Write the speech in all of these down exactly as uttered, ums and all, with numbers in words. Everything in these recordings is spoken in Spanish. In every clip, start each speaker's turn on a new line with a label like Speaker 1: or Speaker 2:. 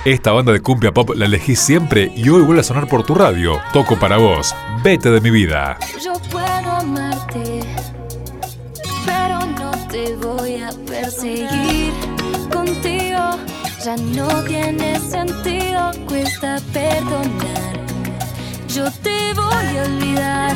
Speaker 1: Esta banda de cumbia pop la elegí siempre y hoy vuelve a sonar por tu radio. Toco para vos, Vete de mi vida.
Speaker 2: Yo puedo amarte, pero no te voy a perseguir. Contigo ya no tiene sentido, cuesta perdonar. Yo te voy a olvidar.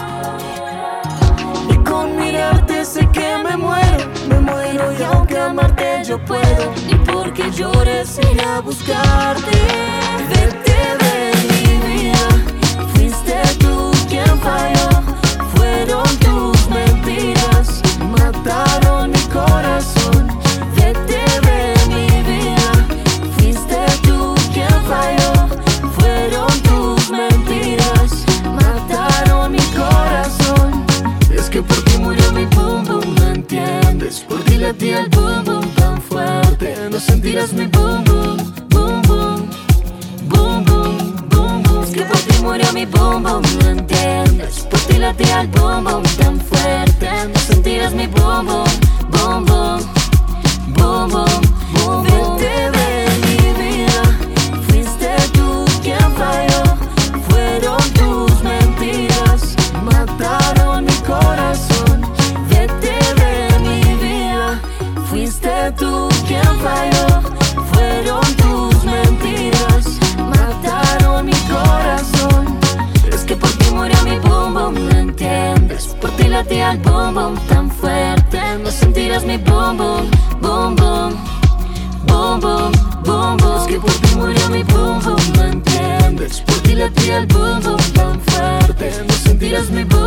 Speaker 2: Y con mirarte sé que me muero, me muero y aunque amarte yo puedo, ni porque llores ir a buscarte. Vete de mi vida, fuiste tú quien falló, fueron tus mentiras, mataron mi corazón. Vete de mi vida, fuiste tú quien falló, fueron tus mentiras, mataron mi corazón. Es que por ti murió mi boom boom, ¿no entiendes? Por ti latía el boom boom tan fuerte, no sentirás mi boom boom, boom boom, boom boom, boom boom. Es que por ti murió mi boom boom, ¿no entiendes? Por ti latía el boom boom tan fuerte, no sentirás mi boom boom, boom boom, boom boom, boom boom. Vete de mi vida, fuiste tú quien falló, fueron tus mentiras, mataron mi corazón. Vete de mi vida, fuiste tú quien falló, fueron tus mentiras, mataron mi corazón. Es que por ti murió mi boom boom, ¿no entiendes? Por ti latía el boom boom tan fuerte, no sentirás mi boom boom, boom boom, boom boom, boom boom. Es que por ti murió mi boom boom, ¿no entiendes? Por ti latía el boom boom tan fuerte, no sentirás mi boom